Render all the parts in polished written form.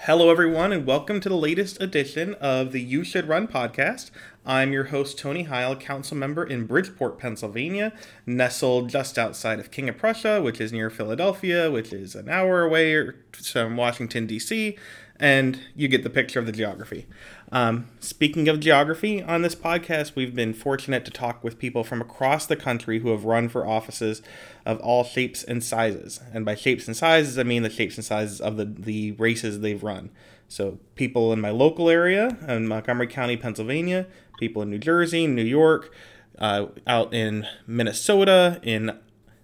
Hello, everyone, and welcome to the latest edition of the You Should Run podcast. I'm your host, Tony Heil, council member in Bridgeport, Pennsylvania, nestled just outside of King of Prussia, which is near Philadelphia, which is an hour away from Washington, D.C., and you get the picture of the geography. Speaking of geography, on this podcast, we've been fortunate to talk with people from across the country who have run for offices of all shapes and sizes. And by shapes and sizes, I mean the shapes and sizes of the races they've run. So people in my local area, in Montgomery County, Pennsylvania, people in New Jersey, New York, out in Minnesota, in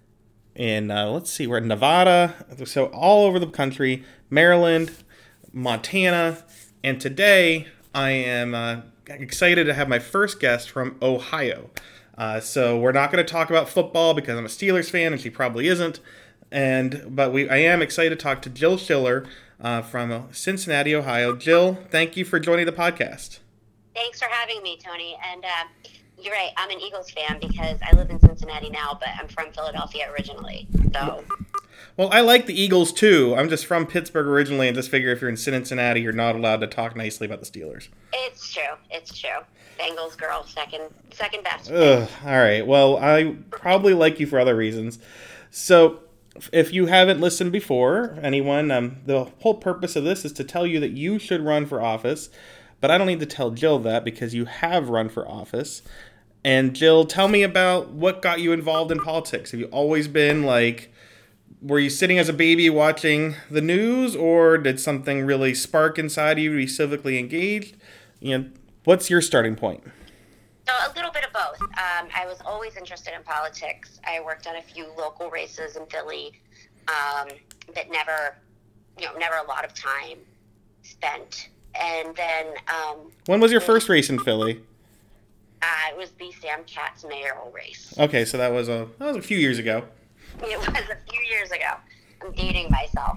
we're in Nevada, so all over the country, Maryland, Montana, and today I am excited to have my first guest from Ohio. So we're not going to talk about football because I'm a Steelers fan and she probably isn't. But I am excited to talk to Jill Schiller from Cincinnati, Ohio. Jill, thank you for joining the podcast. Thanks for having me, Tony. And you're right, I'm an Eagles fan because I live in Cincinnati now, but I'm from Philadelphia originally. So. Well, I like the Eagles too. I'm just from Pittsburgh originally and just figure if you're in Cincinnati, you're not allowed to talk nicely about the Steelers. It's true. Bengals girl, second best. All right. Well, I probably like you for other reasons. So, if you haven't listened before, anyone, the whole purpose of this is to tell you that you should run for office. But I don't need to tell Jill that because you have run for office. And Jill, tell me about what got you involved in politics. Have you always been were you sitting as a baby watching the news, or did something really spark inside you to be civically engaged? What's your starting point? So a little bit of both. I was always interested in politics. I worked on a few local races in Philly, but never a lot of time spent. And then when was your first race in Philly? It was the Sam Katz mayoral race. Okay, so that was a few years ago. It was a few years ago. I'm dating myself.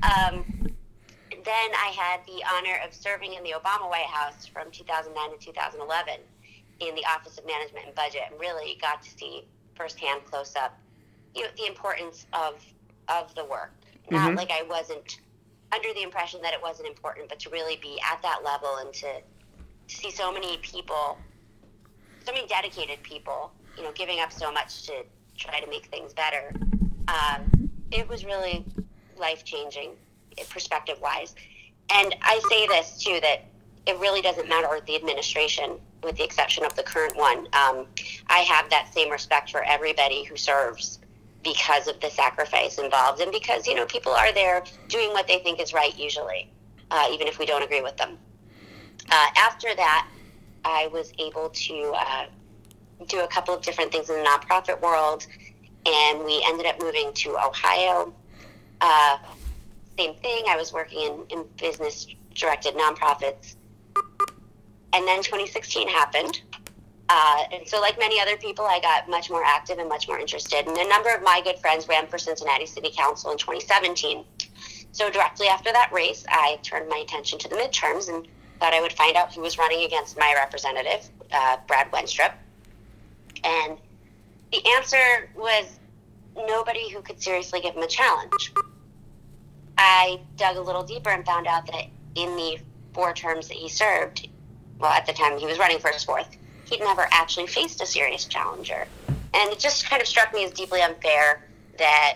Then I had the honor of serving in the Obama White House from 2009 to 2011 in the Office of Management and Budget, and really got to see firsthand, close up, the importance of the work. Not like I wasn't under the impression that it wasn't important, but to really be at that level and to see so many people, so many dedicated people, giving up so much to try to make things better. It was really life-changing, perspective-wise. And I say this, too, that it really doesn't matter the administration, with the exception of the current one. I have that same respect for everybody who serves because of the sacrifice involved and because, people are there doing what they think is right, usually, even if we don't agree with them. After that, I was able to do a couple of different things in the nonprofit world, and we ended up moving to Ohio. Same thing, I was working in business-directed nonprofits. And then 2016 happened. And so like many other people, I got much more active and much more interested. And a number of my good friends ran for Cincinnati City Council in 2017. So directly after that race, I turned my attention to the midterms and thought I would find out who was running against my representative, Brad Wenstrup. And the answer was nobody who could seriously give him a challenge. I dug a little deeper and found out that in the 4 terms that he served, well, at the time he was running for his 4th, he'd never actually faced a serious challenger. And it just kind of struck me as deeply unfair that,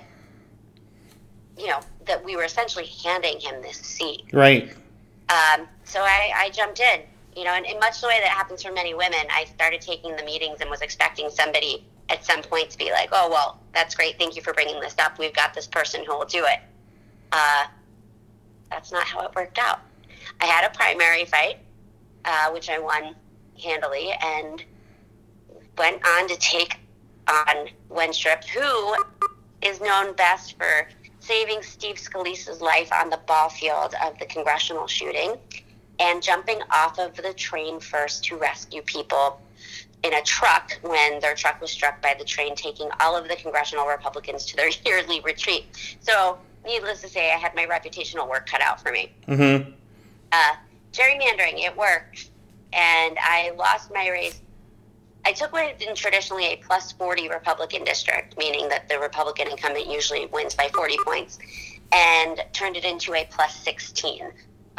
that we were essentially handing him this seat. Right. So I jumped in, and in much the way that happens for many women, I started taking the meetings and was expecting somebody at some point to be like, oh, well, that's great. Thank you for bringing this up. We've got this person who will do it. That's not how it worked out. I had a primary fight, which I won handily, and went on to take on Wenstrup, who is known best for saving Steve Scalise's life on the ball field of the congressional shooting and jumping off of the train first to rescue people in a truck when their truck was struck by the train, taking all of the congressional Republicans to their yearly retreat. So, needless to say, I had my reputational work cut out for me. Mm-hmm. Gerrymandering, it worked. And I lost my race. I took what had been traditionally a plus 40 Republican district, meaning that the Republican incumbent usually wins by 40 points, and turned it into a plus 16.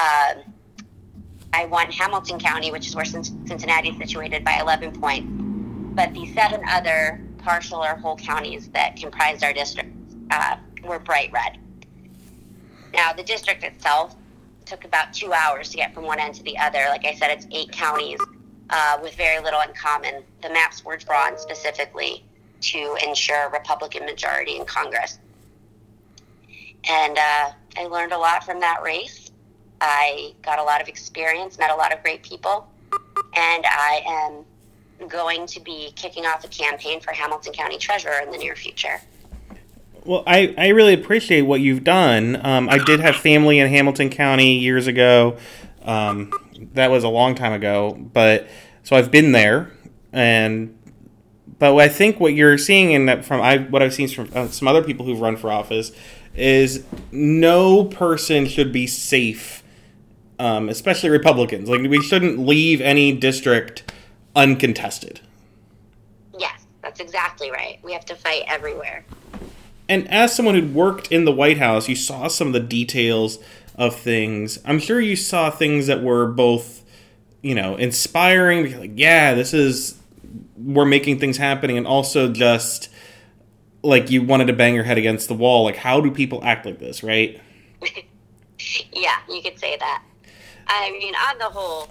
I won Hamilton County, which is where Cincinnati is situated, by 11 points. But the 7 other partial or whole counties that comprised our district were bright red. Now, the district itself took about 2 hours to get from one end to the other. Like I said, it's 8 counties with very little in common. The maps were drawn specifically to ensure a Republican majority in Congress. And I learned a lot from that race. I got a lot of experience, met a lot of great people, and I am going to be kicking off a campaign for Hamilton County Treasurer in the near future. Well, I really appreciate what you've done. I did have family in Hamilton County years ago. That was a long time ago, but so I've been there. But I think what you're seeing what I've seen from some other people who've run for office is no person should be safe, especially Republicans. Like, we shouldn't leave any district uncontested. Yes, that's exactly right. We have to fight everywhere. And as someone who'd worked in the White House, you saw some of the details of things. I'm sure you saw things that were both, inspiring. Like, yeah, we're making things happening, and also just like you wanted to bang your head against the wall. Like, how do people act like this, right? Yeah, you could say that. I mean, on the whole,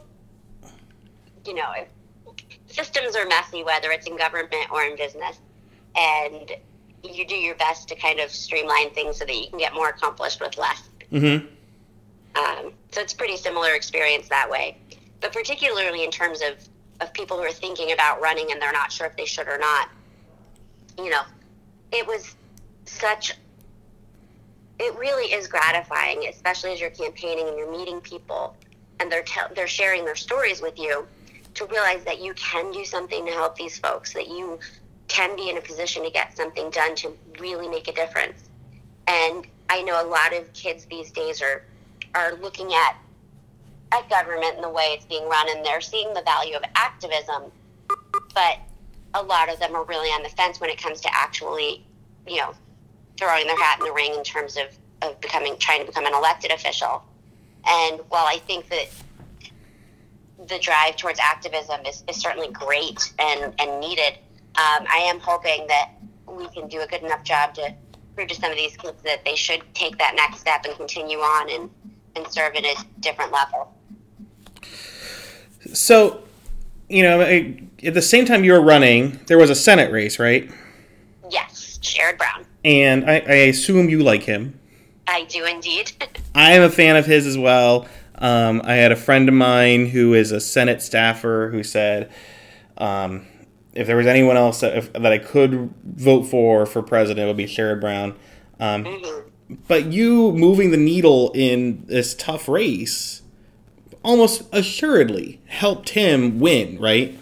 systems are messy, whether it's in government or in business, and you do your best to kind of streamline things so that you can get more accomplished with less. Mm-hmm. So it's a pretty similar experience that way. But particularly in terms of people who are thinking about running and they're not sure if they should or not, it was it really is gratifying, especially as you're campaigning and you're meeting people and they're sharing their stories with you, to realize that you can do something to help these folks, that you can be in a position to get something done to really make a difference. And I know a lot of kids these days are looking at government and the way it's being run, and they're seeing the value of activism, but a lot of them are really on the fence when it comes to actually, throwing their hat in the ring in terms of trying to become an elected official. And while I think that the drive towards activism is certainly great and needed, I am hoping that we can do a good enough job to prove to some of these kids that they should take that next step and continue on and serve at a different level. So, at the same time you were running, there was a Senate race, right? Yes, Sherrod Brown. And I assume you like him. I do indeed. I am a fan of his as well. I had a friend of mine who is a Senate staffer who said, if there was anyone else that I could vote for president, it would be Sherrod Brown. But you moving the needle in this tough race almost assuredly helped him win, right?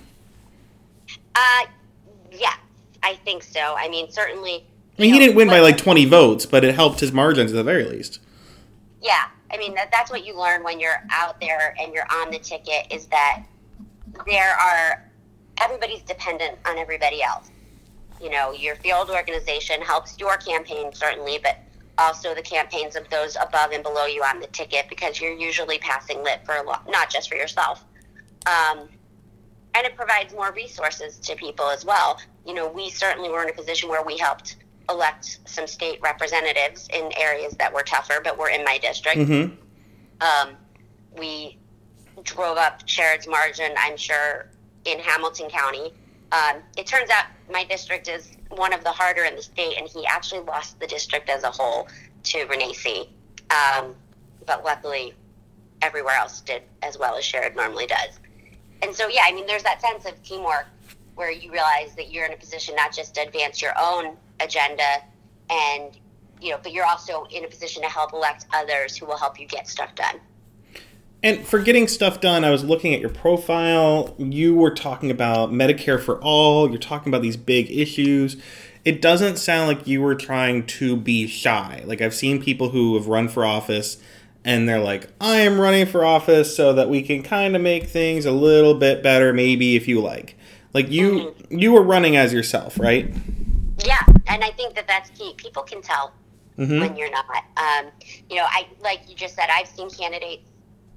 Yeah, I think so. I mean, certainly. He didn't win by like 20 votes, but it helped his margins at the very least. Yeah, I mean, that's what you learn when you're out there and you're on the ticket, is that everybody's dependent on everybody else. Your field organization helps your campaign, certainly, but also the campaigns of those above and below you on the ticket, because you're usually passing lit for not just for yourself. And it provides more resources to people as well. We certainly were in a position where we helped elect some state representatives in areas that were tougher, but were in my district. Mm-hmm. We drove up Sherrod's margin, I'm sure, in Hamilton County. It turns out my district is one of the harder in the state, and he actually lost the district as a whole to Renacci. But luckily, everywhere else did as well as Sherrod normally does. And so, yeah, I mean, there's that sense of teamwork where you realize that you're in a position not just to advance your own agenda, and but you're also in a position to help elect others who will help you get stuff done. And for getting stuff done, I was looking at your profile. You were talking about Medicare for all. You're talking about these big issues. It doesn't sound like you were trying to be shy. Like, I've seen people who have run for office, and they're like, I am running for office so that we can kind of make things a little bit better, maybe, if you like. Like, you were running as yourself, right? Yeah, and I think that's key. People can tell when you're not. Like you just said, I've seen candidates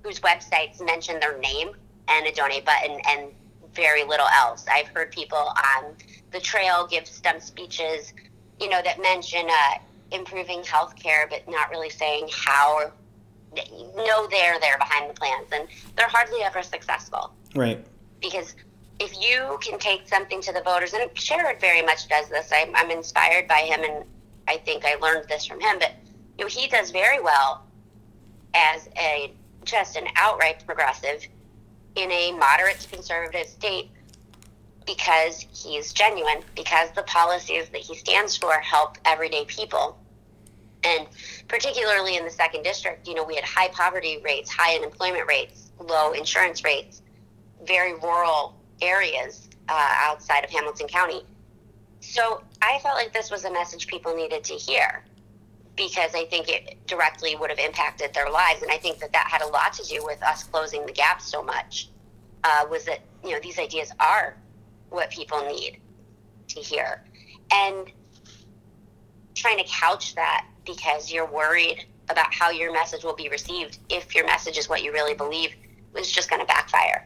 whose websites mention their name and a donate button and very little else. I've heard people on the trail give stump speeches, that mention improving healthcare, but not really saying how, or they're there behind the plans, and they're hardly ever successful. Right. Because if you can take something to the voters, and Sherrod very much does this, I'm inspired by him, and I think I learned this from him, but he does very well as just an outright progressive in a moderate to conservative state, because he's genuine, because the policies that he stands for help everyday people. And particularly in the 2nd District, we had high poverty rates, high unemployment rates, low insurance rates, very rural areas outside of Hamilton County. So I felt like this was a message people needed to hear, because I think it directly would have impacted their lives. And I think that had a lot to do with us closing the gap so much, was that, these ideas are what people need to hear. And trying to couch that because you're worried about how your message will be received, if your message is what you really believe, was just going to backfire.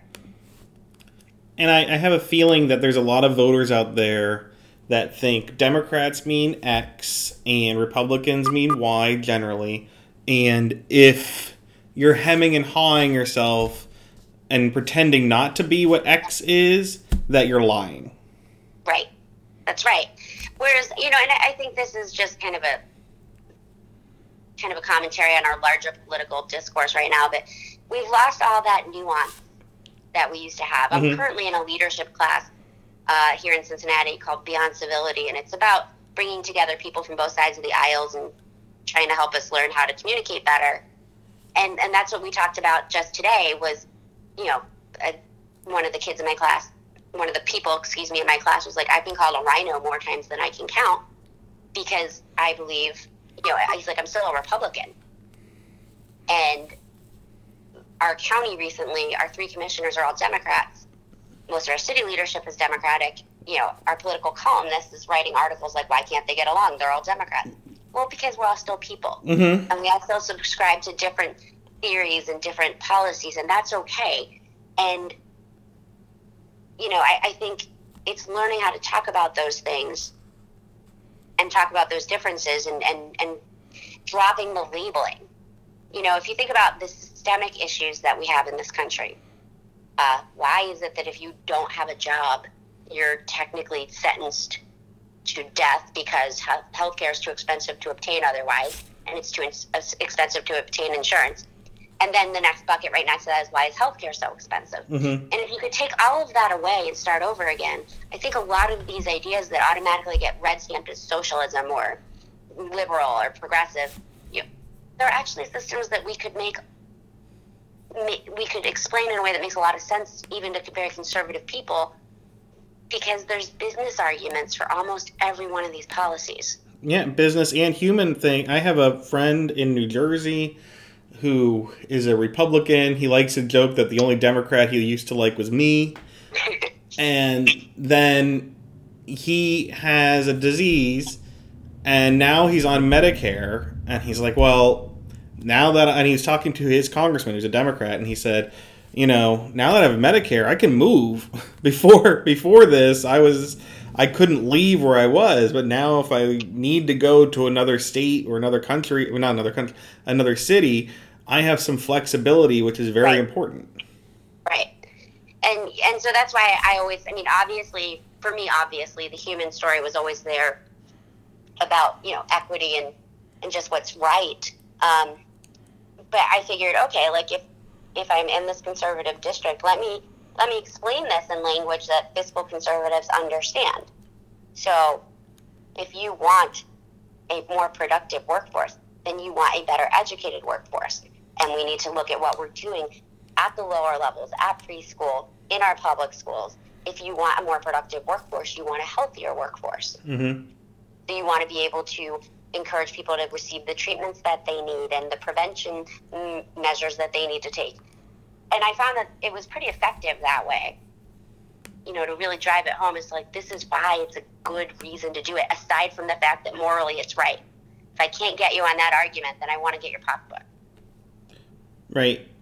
And I have a feeling that there's a lot of voters out there that think Democrats mean X and Republicans mean Y generally. And if you're hemming and hawing yourself and pretending not to be what X is, that you're lying. Right. That's right. Whereas, and I think this is just kind of a commentary on our larger political discourse right now, but we've lost all that nuance that we used to have. I'm currently in a leadership class here in Cincinnati called Beyond Civility, and it's about bringing together people from both sides of the aisles and trying to help us learn how to communicate better. And that's what we talked about just today was, one of the kids in my class, one of the people, in my class was like, I've been called a rhino more times than I can count, because I believe, he's like, I'm still a Republican. And our county recently, our 3 commissioners are all Democrats. Most of our city leadership is Democratic. Our political columnist is writing articles like, why can't they get along? They're all Democrats. Well, because we're all still people. And we all still subscribe to different theories and different policies, and that's okay. And, I think it's learning how to talk about those things and talk about those differences and dropping the labeling. If you think about the systemic issues that we have in this country, why is it that if you don't have a job, you're technically sentenced to death because healthcare is too expensive to obtain otherwise, and it's too expensive to obtain insurance? And then the next bucket right next to that is, why is healthcare so expensive? And if you could take all of that away and start over again, I think a lot of these ideas that automatically get red stamped as socialism or liberal or progressive, they're actually systems that we could explain in a way that makes a lot of sense even to very conservative people, because there's business arguments for almost every one of these policies. Yeah, business and human thing. I have a friend in New Jersey who is a Republican. He likes to joke that the only Democrat he used to like was me. And then he has a disease, and now he's on Medicare, and he's like, well, and he was talking to his congressman who's a Democrat, and he said, now that I have Medicare, I can move. Before this, I couldn't leave where I was, but now if I need to go to another state or another country, well, not another country, another city, I have some flexibility, which is very important. Right. And so that's why obviously, for me, the human story was always there about, equity and just what's right. But I figured, okay, like if I'm in this conservative district, let me explain this in language that fiscal conservatives understand. So if you want a more productive workforce, then you want a better educated workforce. And we need to look at what we're doing at the lower levels, at preschool, in our public schools. If you want a more productive workforce, you want a healthier workforce. Mm-hmm. So you want to be able to encourage people to receive the treatments that they need and the prevention measures that they need to take. And I found that it was pretty effective that way. To really drive it home, is like, this is why it's a good reason to do it, aside from the fact that morally it's right. If I can't get you on that argument, then I want to get your pocketbook. Right.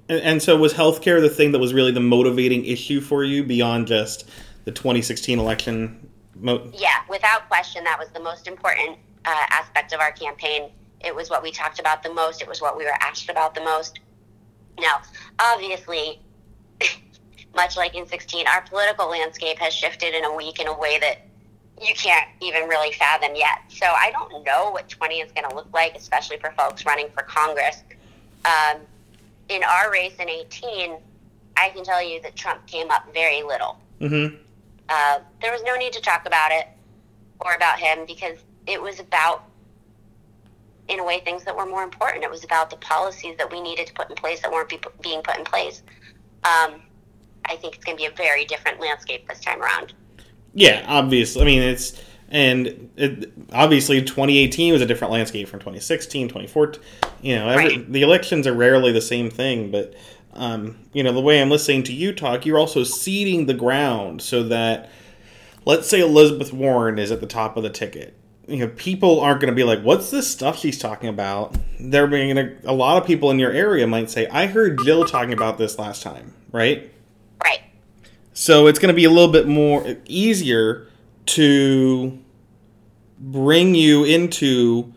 And so was healthcare the thing that was really the motivating issue for you beyond just the 2016 election? Yeah, without question, that was the most important aspect of our campaign. It was what we talked about the most. It was what we were asked about the most. Now, obviously, much like in 16, our political landscape has shifted in a week in a way that you can't even really fathom yet. So I don't know what 20 is going to look like, especially for folks running for Congress. In our race in 18, I can tell you that Trump came up very little. Mm-hmm. There was no need to talk about it or about him because it was about, in a way, things that were more important. It was about the policies that we needed to put in place that weren't being put in place. I think it's going to be a very different landscape this time around. Yeah, obviously. I mean, obviously 2018 was a different landscape from 2016, 2014. Right. The elections are rarely the same thing, but the way I'm listening to you talk, you're also seeding the ground so that, let's say Elizabeth Warren is at the top of the ticket. People aren't going to be like, what's this stuff she's talking about? A lot of people in your area might say, I heard Jill talking about this last time, right? Right. So it's going to be a little bit more easier to bring you into,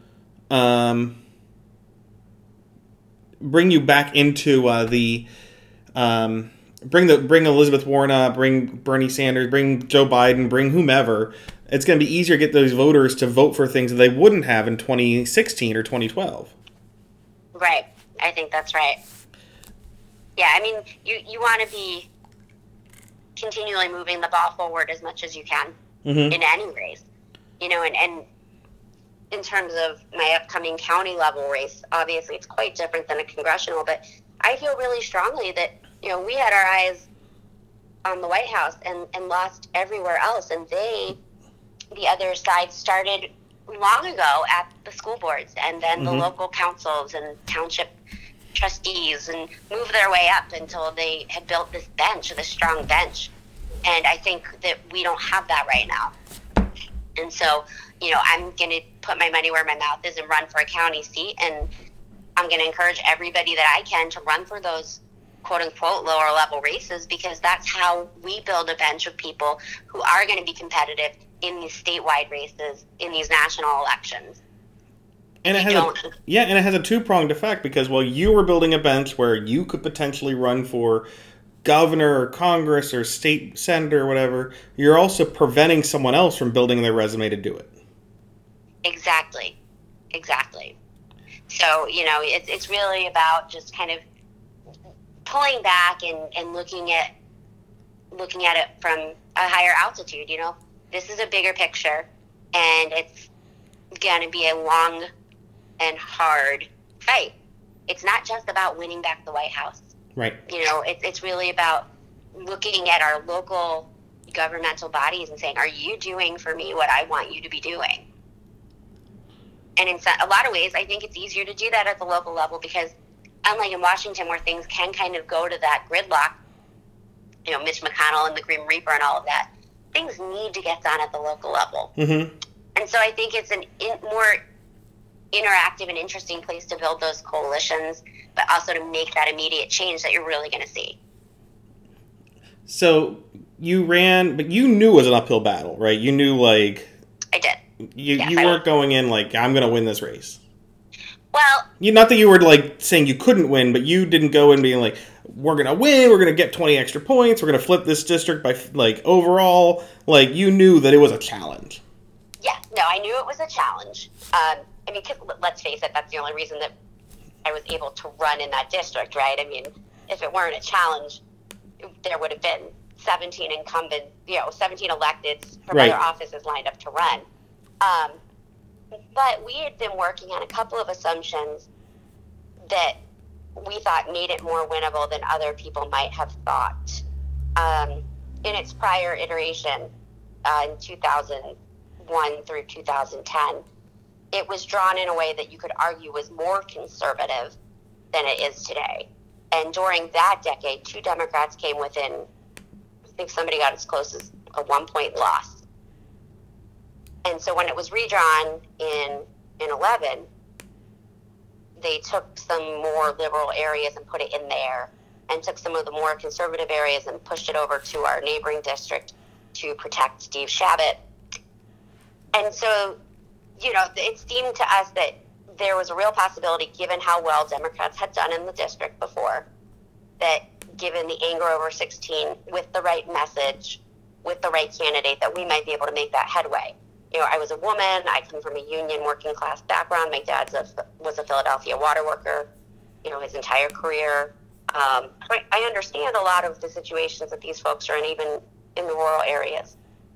bring you back into bring Elizabeth Warren up, bring Bernie Sanders, bring Joe Biden, bring whomever. It's going to be easier to get those voters to vote for things that they wouldn't have in 2016 or 2012. Right. I think that's right. Yeah, I mean, you want to be continually moving the ball forward as much as you can in any race. And in terms of my upcoming county level race, obviously it's quite different than a congressional, but I feel really strongly that, we had our eyes on the White House and lost everywhere else. And the other side started long ago at the school boards and then the local councils and township trustees and moved their way up until they had built this strong bench. And I think that we don't have that right now. And so, I'm going to put my money where my mouth is and run for a county seat. And I'm going to encourage everybody that I can to run for those quote unquote lower level races, because that's how we build a bench of people who are going to be competitive in these statewide races, in these national elections. And it has a two-pronged effect, because while you were building a bench where you could potentially run for governor or Congress or state senator or whatever, you're also preventing someone else from building their resume to do it. Exactly. So, it's really about just kind of pulling back and looking at it from a higher altitude. This is a bigger picture, and it's going to be a long and hard fight. It's not just about winning back the White House. Right. It's really about looking at our local governmental bodies and saying, are you doing for me what I want you to be doing? And in a lot of ways, I think it's easier to do that at the local level, because unlike in Washington, where things can kind of go to that gridlock, Mitch McConnell and the Grim Reaper and all of that, things need to get done at the local level. Mm-hmm. And so I think it's more interactive and interesting place to build those coalitions, but also to make that immediate change that you're really going to see. So you ran, but you knew it was an uphill battle, right? You knew, I did. You weren't going in I'm going to win this race. Well, not that you were saying you couldn't win, but you didn't go in being we're going to win, we're going to get 20 extra points, we're going to flip this district by overall. You knew that it was a challenge. Yeah, no, I knew it was a challenge. Because let's face it, that's the only reason that I was able to run in that district, right? If it weren't a challenge, there would have been 17 incumbents, 17 electeds from other offices lined up to run. But we had been working on a couple of assumptions that we thought made it more winnable than other people might have thought. In its prior iteration, in 2001 through 2010, it was drawn in a way that you could argue was more conservative than it is today. And during that decade, 2 Democrats came within, I think somebody got as close as a 1-point loss. And so when it was redrawn in 11, they took some more liberal areas and put it in there. and took some of the more conservative areas and pushed it over to our neighboring district to protect Steve Shabbat. And so, it seemed to us that there was a real possibility, given how well Democrats had done in the district before, that given the anger over 16, with the right message, with the right candidate, that we might be able to make that headway. I was a woman. I come from a union working class background. My dad was a Philadelphia water worker, his entire career. I understand a lot of the situations that these folks are in, even in the rural areas.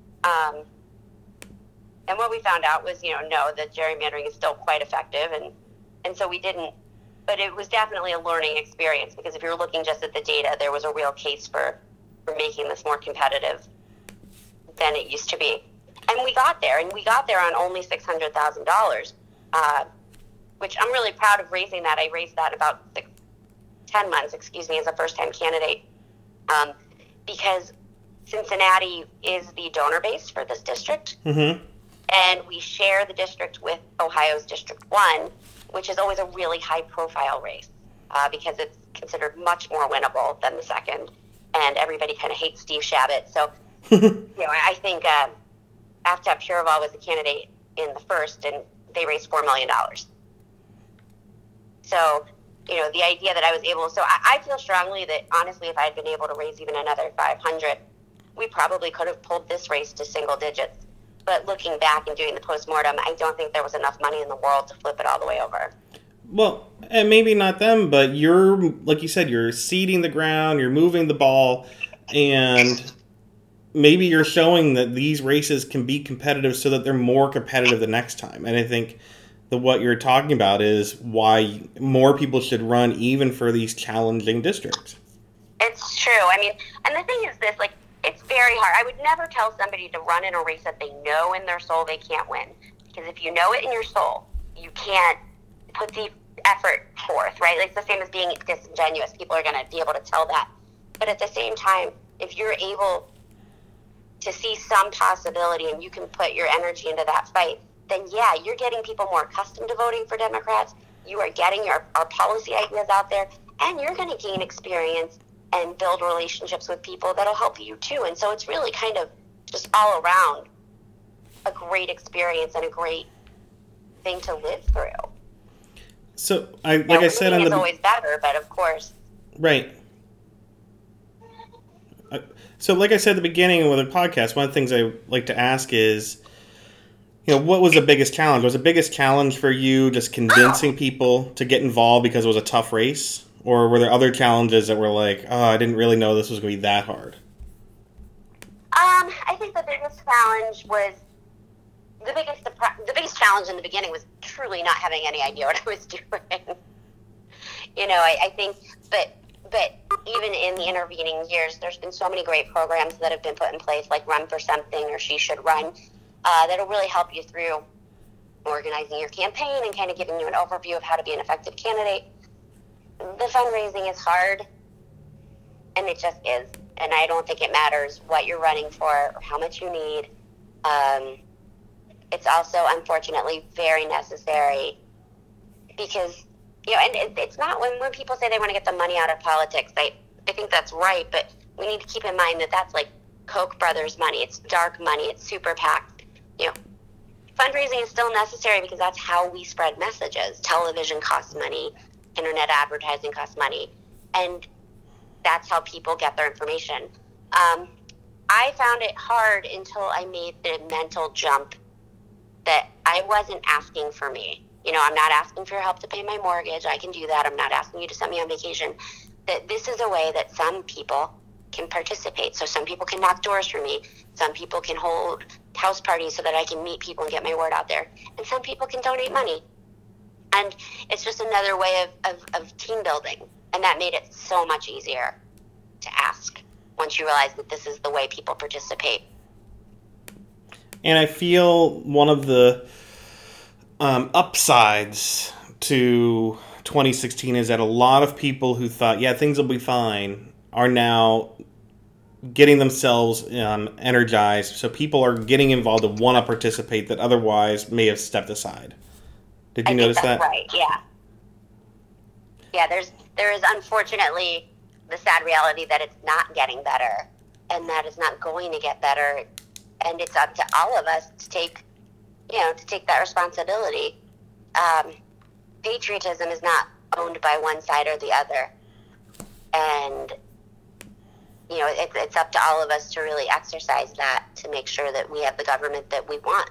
And what we found out was, no, that gerrymandering is still quite effective. And so we didn't, but it was definitely a learning experience, because if you're looking just at the data, there was a real case for making this more competitive than it used to be. And we got there on only $600,000, which I'm really proud of raising that. I raised that about 10 months, as a first-time candidate, because Cincinnati is the donor base for this district. Mm-hmm. And we share the district with Ohio's District 1, which is always a really high-profile race, because it's considered much more winnable than the second, and everybody kind of hates Steve Shabbat. So, I think Aftab Puraval was the candidate in the first, and they raised $4 million. So, the idea that I was able, so I feel strongly that, honestly, if I had been able to raise even another 500, we probably could have pulled this race to single digits. But looking back and doing the postmortem, I don't think there was enough money in the world to flip it all the way over. Well, and maybe not them, but you're, like you said, you're seeding the ground, you're moving the ball, and maybe you're showing that these races can be competitive so that they're more competitive the next time. And I think that what you're talking about is why more people should run even for these challenging districts. It's true. And the thing is this, it's very hard. I would never tell somebody to run in a race that they know in their soul they can't win. Because if you know it in your soul, you can't put the effort forth, right? It's the same as being disingenuous. People are going to be able to tell that. But at the same time, if you're able to see some possibility and you can put your energy into that fight, then yeah, you're getting people more accustomed to voting for Democrats. You are getting our policy ideas out there, and you're going to gain experience and build relationships with people that'll help you too. And so it's really kind of just all around a great experience and a great thing to live through. So I said, it's always better, but of course. Right. So like I said at the beginning with the podcast, one of the things I like to ask is, what was the biggest challenge? Was the biggest challenge for you just convincing people to get involved because it was a tough race? Or were there other challenges that were like, oh, I didn't really know this was going to be that hard? I think the biggest challenge was, the biggest challenge in the beginning was truly not having any idea what I was doing. I think, but even in the intervening years, there's been so many great programs that have been put in place, like Run for Something or She Should Run, that'll really help you through organizing your campaign and kind of giving you an overview of how to be an effective candidate. The fundraising is hard, and it just is. And I don't think it matters what you're running for or how much you need. It's also, unfortunately, very necessary because, and it's not when people say they want to get the money out of politics, I think that's right, but we need to keep in mind that that's like Koch brothers money. It's dark money. It's super PAC. Fundraising is still necessary because that's how we spread messages. Television costs money. Internet advertising costs money, and that's how people get their information. I found it hard until I made the mental jump that I wasn't asking for me. I'm not asking for your help to pay my mortgage. I can do that. I'm not asking you to send me on vacation. That this is a way that some people can participate. So some people can knock doors for me. Some people can hold house parties so that I can meet people and get my word out there. And some people can donate money. And it's just another way of team building. And that made it so much easier to ask once you realize that this is the way people participate. And I feel one of the upsides to 2016 is that a lot of people who thought, yeah, things will be fine, are now getting themselves energized. So people are getting involved and want to participate that otherwise may have stepped aside. Did you notice that? Right, yeah. Yeah, there is unfortunately the sad reality that it's not getting better and that it's not going to get better. And it's up to all of us to take that responsibility. Patriotism is not owned by one side or the other. And, it's up to all of us to really exercise that to make sure that we have the government that we want.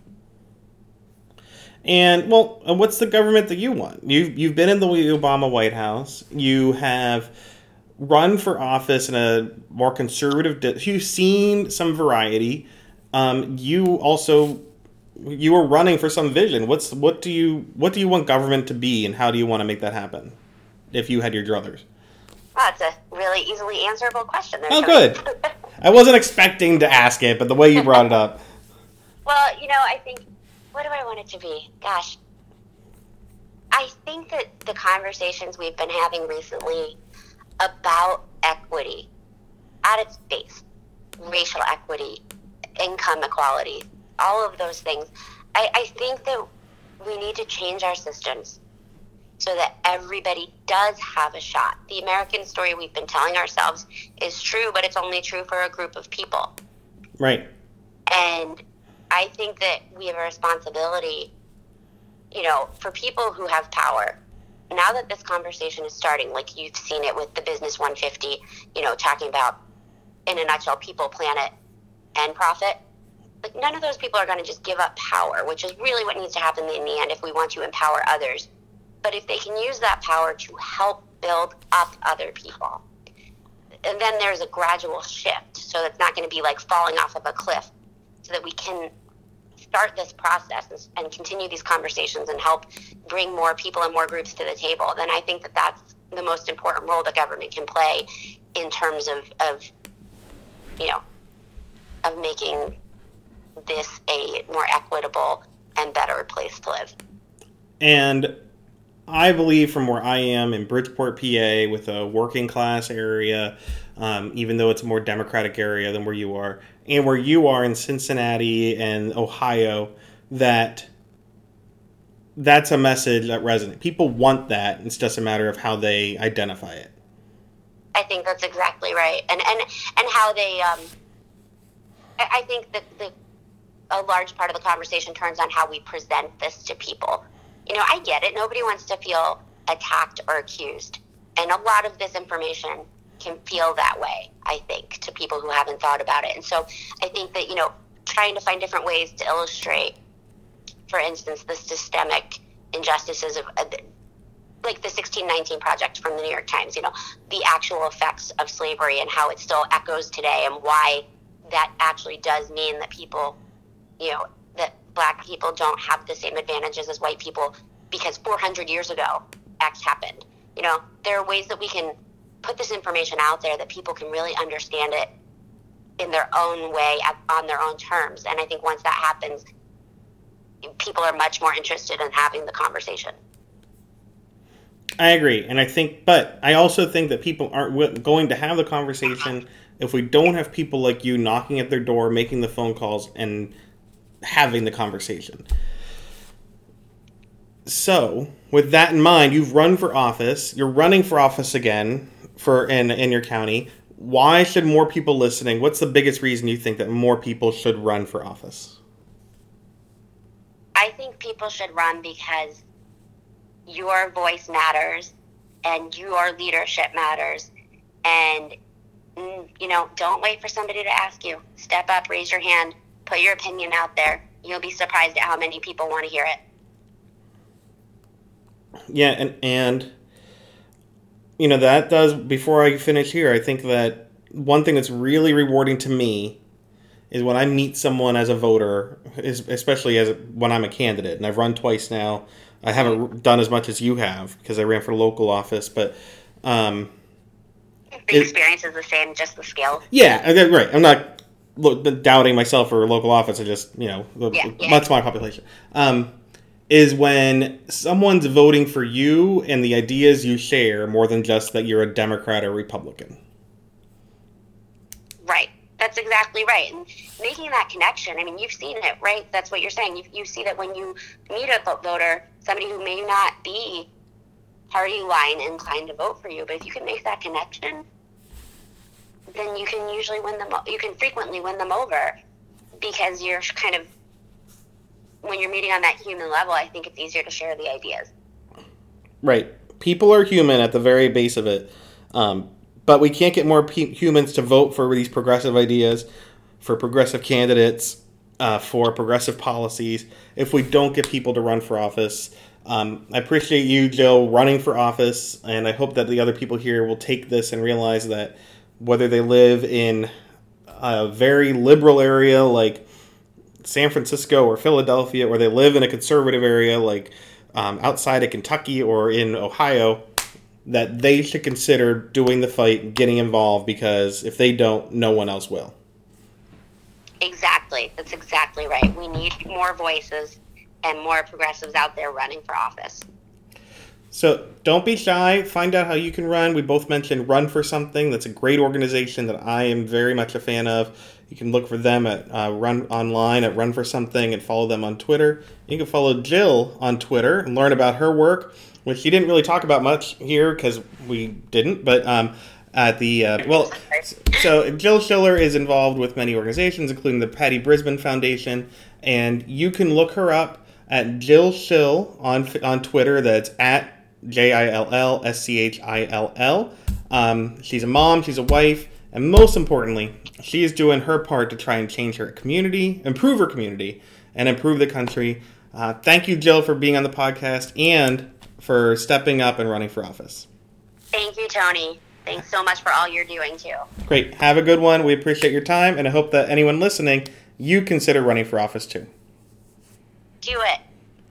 And, well, what's the government that you want? You've been in the Obama White House. You have run for office in a more conservative... You've seen some variety. You were running for some vision. What do you want government to be, and how do you want to make that happen if you had your druthers? Well, it's a really easily answerable question. Oh, good. I wasn't expecting to ask it, but the way you brought it up. Well, I think, what do I want it to be? Gosh. I think that the conversations we've been having recently about equity at its base, racial equity, income equality, all of those things, I think that we need to change our systems so that everybody does have a shot. The American story we've been telling ourselves is true, but it's only true for a group of people. Right. And I think that we have a responsibility, for people who have power. Now that this conversation is starting, like you've seen it with the Business 150, talking about, in a nutshell, people, planet, and profit. Like, none of those people are going to just give up power, which is really what needs to happen in the end if we want to empower others. But if they can use that power to help build up other people, and then there's a gradual shift, so it's not going to be like falling off of a cliff, so that we can start this process and continue these conversations and help bring more people and more groups to the table, then I think that that's the most important role the government can play in terms of making this a more equitable and better place to live. And I believe from where I am in Bridgeport, PA, with a working class area, even though it's a more democratic area than where you are, and where you are in Cincinnati and Ohio, that's a message that resonates. People want that. It's just a matter of how they identify it. I think that's exactly right. And how they, I think that a large part of the conversation turns on how we present this to people. I get it. Nobody wants to feel attacked or accused. And a lot of this information can feel that way, I think, to people who haven't thought about it. And so I think that, trying to find different ways to illustrate, for instance, the systemic injustices of like the 1619 Project from the New York Times, the actual effects of slavery and how it still echoes today, and why that actually does mean that people, that Black people don't have the same advantages as white people because 400 years ago X happened. There are ways that we can put this information out there that people can really understand it in their own way, on their own terms. And I think once that happens, people are much more interested in having the conversation. I agree. And I also think that people aren't going to have the conversation if we don't have people like you knocking at their door, making the phone calls, and having the conversation. So, with that in mind, you've run for office. You're running for office again in your county. Why should more people listening? What's the biggest reason you think that more people should run for office? I think people should run because your voice matters and your leadership matters. And, don't wait for somebody to ask you. Step up, raise your hand, put your opinion out there. You'll be surprised at how many people want to hear it. Yeah, and that does, before I finish here, I think that one thing that's really rewarding to me is when I meet someone as a voter, especially when I'm a candidate, and I've run twice now. I haven't done as much as you have because I ran for local office, but the experience is the same, just the scale. Yeah, right. I'm not doubting myself for local office. I just, much smaller population. Is when someone's voting for you and the ideas you share more than just that you're a Democrat or Republican. Right. That's exactly right. And making that connection, you've seen it, right? That's what you're saying. You see that when you meet a voter, somebody who may not be party line inclined to vote for you. But if you can make that connection, then you can usually you can frequently win them over, because you're kind of, when you're meeting on that human level, I think it's easier to share the ideas. Right. People are human at the very base of it. But we can't get more humans to vote for these progressive ideas, for progressive candidates, for progressive policies, if we don't get people to run for office. I appreciate you, Jill, running for office, and I hope that the other people here will take this and realize that whether they live in a very liberal area like San Francisco or Philadelphia, or they live in a conservative area like outside of Kentucky or in Ohio, that they should consider doing the fight, getting involved, because if they don't, no one else will. Exactly. That's exactly right. We need more voices and more progressives out there running for office. So don't be shy. Find out how you can run. We both mentioned Run for Something. That's a great organization that I am very much a fan of. You can look for them at Run online at Run for Something, and follow them on Twitter. You can follow Jill on Twitter and learn about her work, which she didn't really talk about much here because we didn't. But at the so Jill Schiller is involved with many organizations, including the Patty Brisbane Foundation, and you can look her up at Jill Schill on Twitter. That's at JILLSCHILL. She's a mom, she's a wife, and most importantly, she is doing her part to try and change her community, improve her community, and improve the country. Thank you, Jill, for being on the podcast and for stepping up and running for office. Thank you, Tony. Thanks so much for all you're doing, too. Great. Have a good one. We appreciate your time, and I hope that anyone listening, you consider running for office, too. Do it.